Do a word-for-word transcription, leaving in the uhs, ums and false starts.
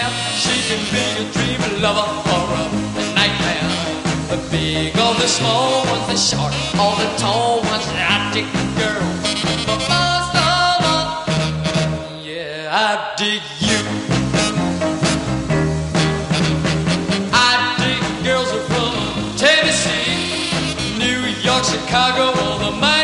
She can be a dream lover or a nightmare. The big or the small ones, the short or the tall ones, I dig the girl. But most of all, yeah, I dig you. I dig girls from Tennessee, New York, Chicago, or the Miami.